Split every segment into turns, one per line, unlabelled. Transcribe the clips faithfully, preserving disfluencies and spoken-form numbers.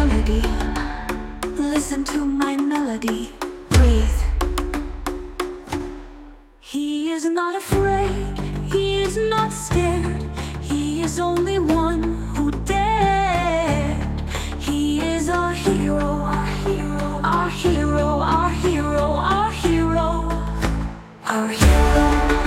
melody. Listen to my melody. Breathe. He is not afraid, he is not scared. He is only one who dared. He is our hero, our hero, our hero, our hero, our hero, our hero.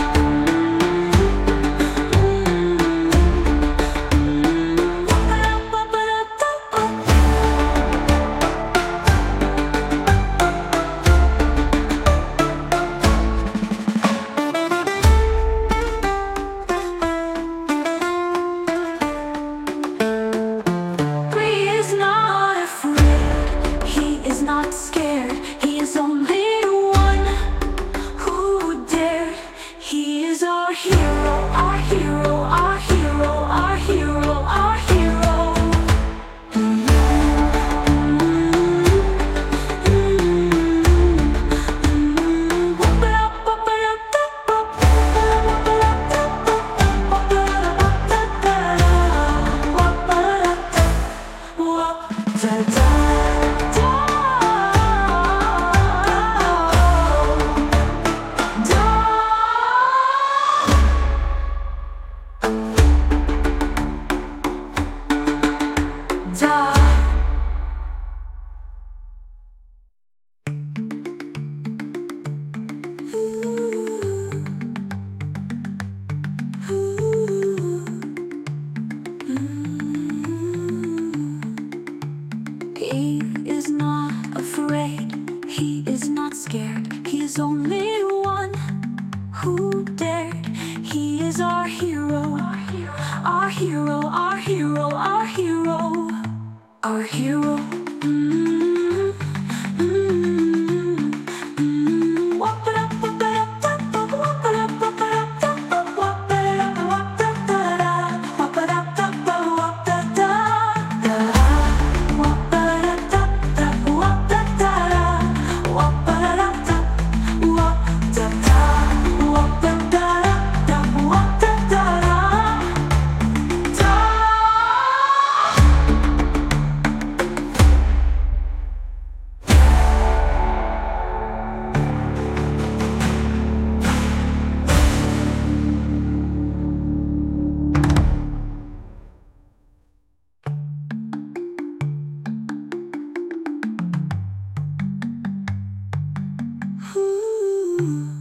Not scared, he is only one who dared. He is our hero, our hero, our hero, our hero, our hero. He is not afraid, he is not scared. He is only one who dared. He is our hero, our hero, our hero, our hero, our hero. Mm, mm, mm, mm. Wop it up, wop it up, wop it up, wop it up, wop it up, wop it up, wop it up, wop it up, wop it up. Ooh.